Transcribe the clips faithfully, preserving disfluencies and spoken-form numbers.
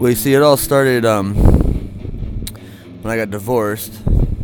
Well, you see, it all started um, when I got divorced.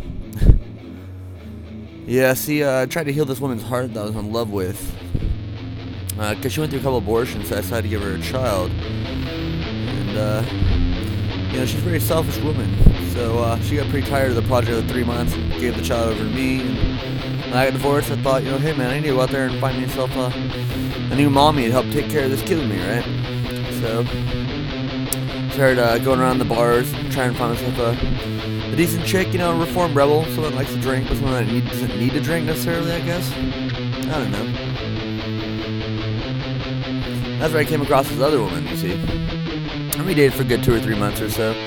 Yeah, see, uh, I tried to heal this woman's heart that I was in love with. Because uh, she went through a couple abortions, so I decided to give her a child. And, uh, you know, she's a very selfish woman. So uh, she got pretty tired of the project of the three months and gave the child over to me. And when I got divorced, I thought, you know, hey, man, I need to go out there and find myself a, a new mommy to help take care of this kid with me, right? So, started uh, going around the bars, trying to find myself a, a decent chick, you know, a reformed rebel, someone that likes to drink, but someone that need, doesn't need to drink necessarily, I guess. I don't know. That's where I came across this other woman, you see. And we dated for a good two or three months or so.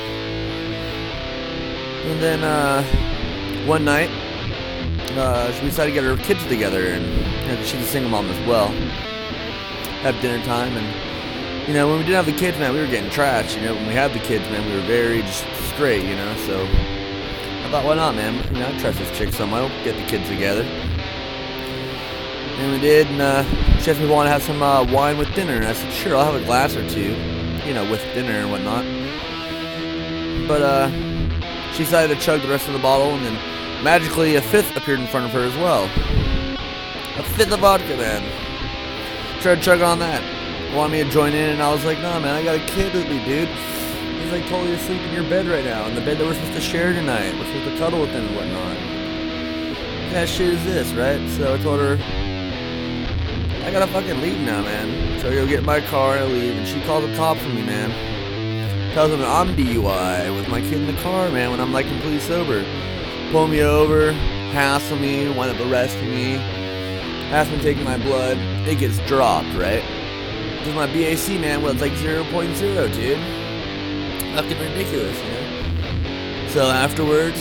And then, uh, one night, uh, we decided to get her kids together, and you know, she's a single mom as well. Have dinner time, and, you know, when we didn't have the kids, man, we were getting trashed. You know, when we had the kids, man, we were very just straight, you know, so I thought, why not, man? You know, I trust this chick some. I'll get the kids together. And we did, and uh, she asked me if I want to have some uh, wine with dinner, and I said, sure, I'll have a glass or two, you know, with dinner and whatnot. But uh, she decided to chug the rest of the bottle, and then magically a fifth appeared in front of her as well. A fifth of vodka, man. Tried to chug on that. Wanted me to join in, and I was like, no, man, I got a kid with me, dude. He's like totally asleep in your bed right now, in the bed that we're supposed to share tonight. We're supposed to cuddle with him and whatnot. What kind of shit is this, right? So I told her, I gotta fucking leave now, man. So I go get in my car and I leave, and she calls the cops on me, man. Tells them I'm D U I with my kid in the car, man, when I'm like completely sober. Pull me over, hassle me, wind up arresting me, ask me to take my blood. It gets dropped, right? Because my B A C, man, well, it's like zero point zero, dude. Fucking ridiculous, you know? So afterwards,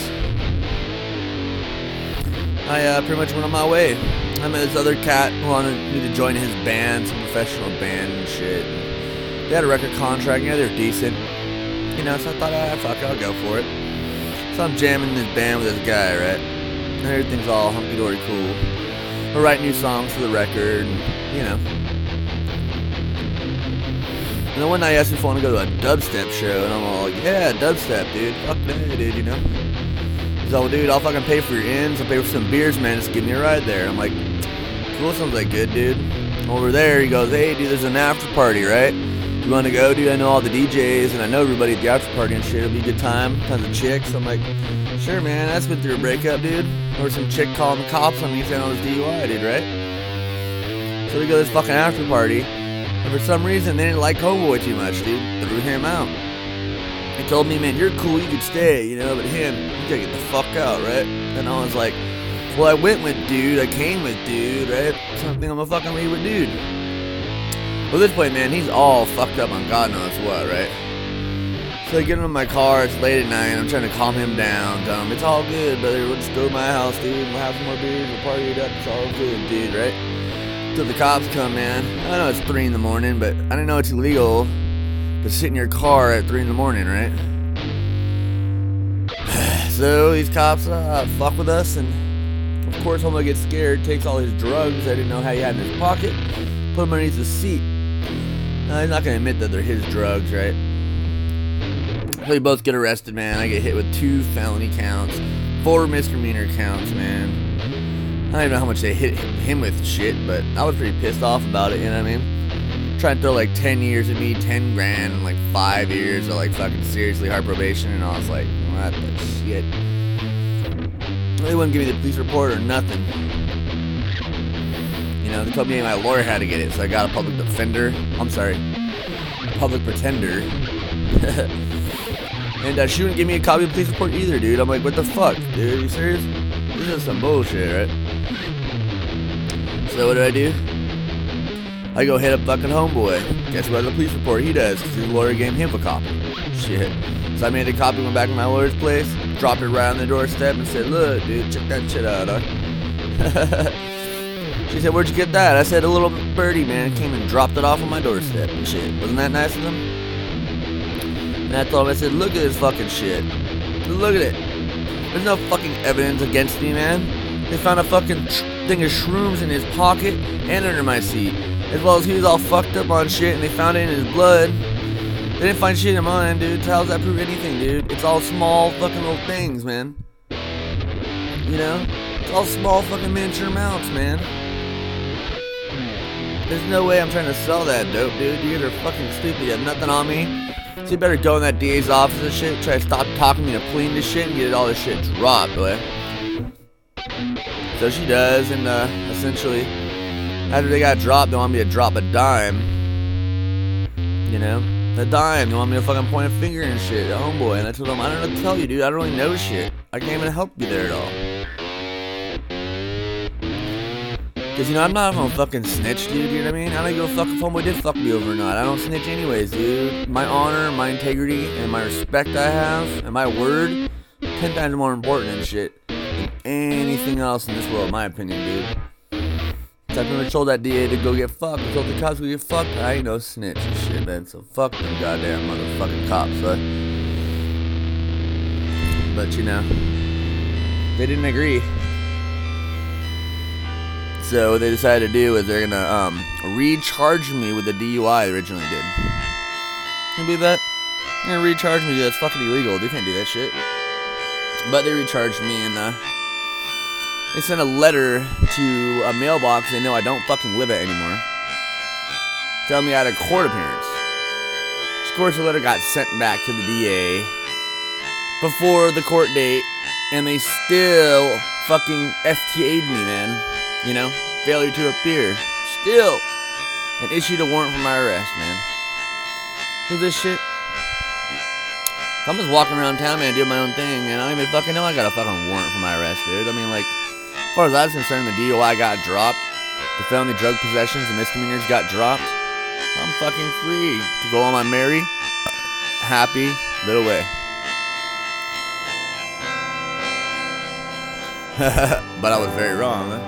I uh, pretty much went on my way. I met this other cat who wanted me to join his band, some professional band and shit. And they had a record contract, yeah, they were decent. You know, so I thought, ah, fuck it, I'll go for it. So I'm jamming in this band with this guy, right? And everything's all hunky-dory cool. We're writing new songs for the record, and, you know. And then one night he asked me if I want to go to a dubstep show, and I'm all like, yeah, dubstep, dude. Fuck that, dude, you know. He's all, dude, I'll fucking pay for your ends, I'll pay for some beers, man, just give me a ride there. I'm like, cool, sounds like good, dude. Over there, he goes, hey, dude, there's an after party, right? You want to go, dude? I know all the D Js, and I know everybody at the after party and shit. It'll be a good time, tons of chicks. I'm like, sure, man, that's been through a breakup, dude. Or some chick calling the cops on me saying I was D U I, dude, right? So we go to this fucking after party. And for some reason, they didn't like Homeboy too much, dude. Threw him out. He told me, man, you're cool, you could stay, you know, but him, you gotta get the fuck out, right? And I was like, well, I went with dude, I came with dude, right? So I think I'm gonna fucking leave with dude. Well, at this point, man, he's all fucked up on God knows what, right? So I get into my car, it's late at night, I'm trying to calm him down, tell him, it's all good, brother, we'll just go to my house, dude, we'll have some more beers, we'll party it up, it's all good, dude, right? Till the cops come, man. I know it's three in the morning, but I didn't know it's illegal to sit in your car at three in the morning, right? So these cops uh, fuck with us, and of course Homeboy gets scared, takes all his drugs I didn't know how he had in his pocket, put them underneath the seat. Now, he's not gonna admit that they're his drugs, right? So we both get arrested, man. I get hit with two felony counts, four misdemeanor counts, man. I don't even know how much they hit him with shit, but I was pretty pissed off about it, you know what I mean? Trying to throw like ten years at me, ten grand, and like five years of like fucking seriously hard probation, and I was like, what the shit? They wouldn't give me the police report or nothing. You know, they told me my lawyer had to get it, so I got a public defender. I'm sorry, public pretender. And uh, she wouldn't give me a copy of the police report either, dude. I'm like, what the fuck, dude? Are you serious? This is some bullshit, right? So what do I do? I go hit up fucking Homeboy. Guess what? The police report he does, because his lawyer gave him a copy. Shit. So I made a copy, went back to my lawyer's place, dropped it right on the doorstep, and said, look, dude, check that shit out, huh? She said, where'd you get that? I said, a little birdie, man, came and dropped it off on my doorstep and shit. Wasn't that nice of them? And I told him, I said, look at this fucking shit. Look at it. There's no fucking evidence against me, man. They found a fucking thing of shrooms in his pocket and under my seat. As well as he was all fucked up on shit, and they found it in his blood. They didn't find shit in mine, dude. How does that prove anything, dude? It's all small fucking little things, man. You know? It's all small fucking miniature amounts, man. There's no way I'm trying to sell that dope, dude. You guys are fucking stupid. You have nothing on me. So you better go in that D A's office and shit. Try to stop talking me to clean this shit and get all this shit dropped, boy. So she does, and uh, essentially, after they got dropped, they want me to drop a dime. You know? A dime. They want me to fucking point a finger and shit at homeboy. And I told them, I don't know what to tell you, dude. I don't really know shit. I can't even help you there at all. Cause you know, I'm not a fucking snitch, dude, you know what I mean? I don't give a fuck if homeboy did fuck me over or not. I don't snitch anyways, dude. My honor, my integrity, and my respect I have, and my word, ten times more important than shit than anything else in this world, in my opinion, dude. So I pretty much told that D A to go get fucked. I told the cops to go get fucked. I ain't no snitch and shit, man. So fuck them goddamn motherfucking cops, huh? But you know, they didn't agree. So what they decided to do is they're gonna um, recharge me with the D U I they originally did. Can you believe that? They're gonna recharge me, dude. That's fucking illegal. They can't do that shit. But they recharged me, and uh, they sent a letter to a mailbox they know I don't fucking live at anymore, telling me I had a court appearance. Of course, the letter got sent back to the D A before the court date, and they still fucking F T A'd me, man. You know, failure to appear. Still. And issued a warrant for my arrest, man. Who's this shit? I'm just walking around town, man, doing my own thing, and I don't even fucking know I got a fucking warrant for my arrest, dude. I mean, like, as far as I was concerned, the D U I got dropped. The felony drug possessions and misdemeanors got dropped. I'm fucking free to go on my merry, happy little way. But I was very wrong, huh?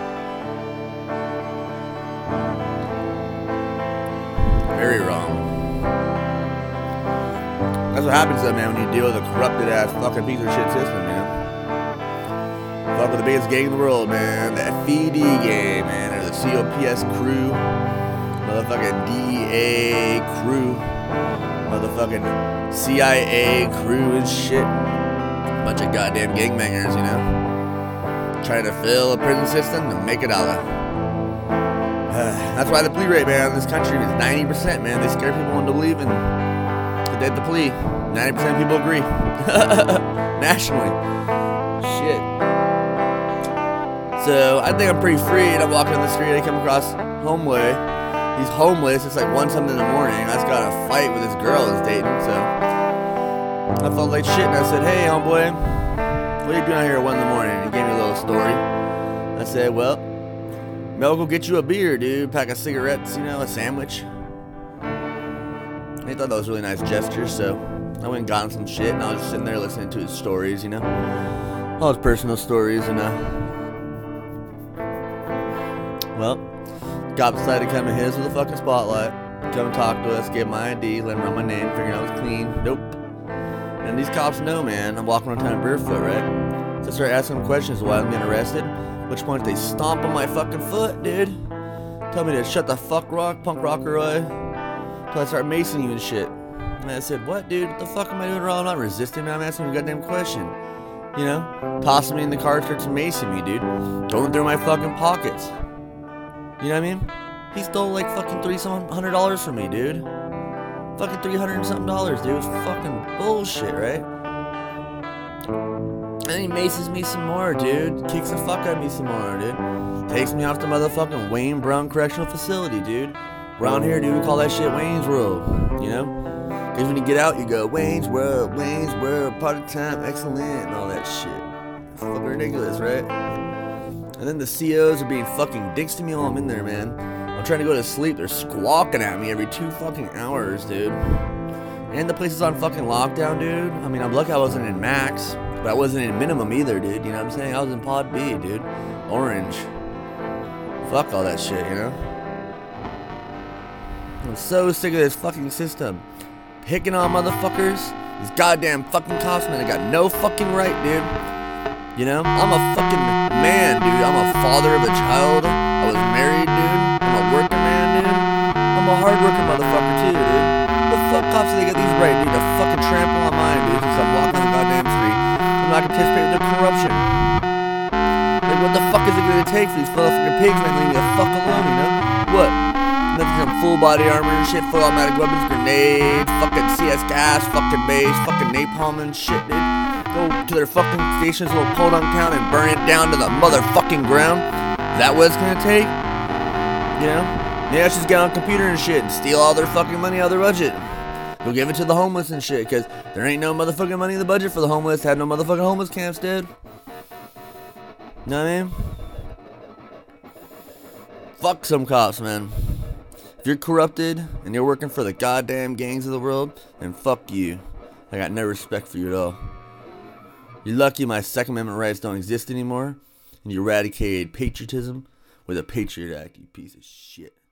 Very wrong. That's what happens though, man, when you deal with a corrupted ass fucking piece of shit system, you know? Fuck with the biggest gang in the world, man. The F E D gang, man. Or the C O P S crew. Motherfucking D E A crew. Motherfucking C I A crew and shit. Bunch of goddamn gangbangers, you know? Trying to fill a prison system to make a dollar. That's why the plea rate, man, in this country is ninety percent, man. They scare people into believing that they have the plea. ninety percent of people agree. Nationally. Shit. So, I think I'm pretty free, and I'm walking on the street, I come across homeboy. He's homeless. It's like one something in the morning. I just got in a fight with this girl I was dating, so I felt like shit, and I said, hey, homeboy, what are you doing out here at one in the morning? And he gave me a little story. I said, well, maybe I'll go get you a beer, dude. Pack of cigarettes, you know, a sandwich. And he thought that was a really nice gesture, so I went and got him some shit, and I was just sitting there listening to his stories, you know. All his personal stories, and, uh, well, cops decided to come and hit us with a fucking spotlight. Come and talk to us, give my I D, let him run my name, figuring I was clean. Nope. And these cops know, man, I'm walking around town barefoot, right? So I started asking them questions while I'm getting arrested. At which point they stomp on my fucking foot, dude. Tell me to shut the fuck rock, punk rocker eye. Till I start macing you and shit. And I said, what, dude? What the fuck am I doing wrong? I'm not resisting, man. I'm asking you a goddamn question. You know? Tossing me in the car, starts macing me, dude. Going through my fucking pockets. You know what I mean? He stole like fucking three some hundred dollars from me, dude. Fucking three hundred and something dollars, dude. It was fucking bullshit, right? And then he maces me some more, dude. Kicks the fuck out of me some more, dude. Takes me off to motherfucking Wayne Brown Correctional Facility, dude. Around here, dude, we call that shit Wayne's World, you know? Because when you get out, you go, Wayne's World, Wayne's World, party time, excellent, and all that shit. It's fucking ridiculous, right? And then the C Os are being fucking dicks to me while I'm in there, man. I'm trying to go to sleep. They're squawking at me every two fucking hours, dude. And the place is on fucking lockdown, dude. I mean, I'm lucky I wasn't in max, but I wasn't in minimum either, dude. You know what I'm saying? I was in pod B, dude. Orange. Fuck all that shit, you know? I'm so sick of this fucking system. Picking on motherfuckers. These goddamn fucking cops, man. They got no fucking right, dude. You know, I'm a fucking man, dude. I'm a father of a child. I was married, dude. I'm a working man, dude. I'm a hard working motherfucker, too, dude. the fuck cops do they get these right, dude? To fucking trample on mine, dude, since I'm walking on the goddamn street. I'm not gonna participate with their corruption. Like, what the fuck is it gonna take for these fucking pigs, man? Leave me the fuck alone, you know? What? Nothing from full body armor and shit, full automatic weapons, grenades, fucking C S gas, fucking mace, fucking napalm and shit, dude. Go to their fucking stations, little podunk town, and burn it down to the motherfucking ground. Is that what it's gonna take? You know? Yeah, just get on a computer and shit and steal all their fucking money out of their budget. Go give it to the homeless and shit, because there ain't no motherfucking money in the budget for the homeless. Had no motherfucking homeless camps, dude. Know what I mean? Fuck some cops, man. If you're corrupted and you're working for the goddamn gangs of the world, then fuck you. I got no respect for you at all. You're lucky my Second Amendment rights don't exist anymore, and you eradicated patriotism with a Patriot Act, you piece of shit.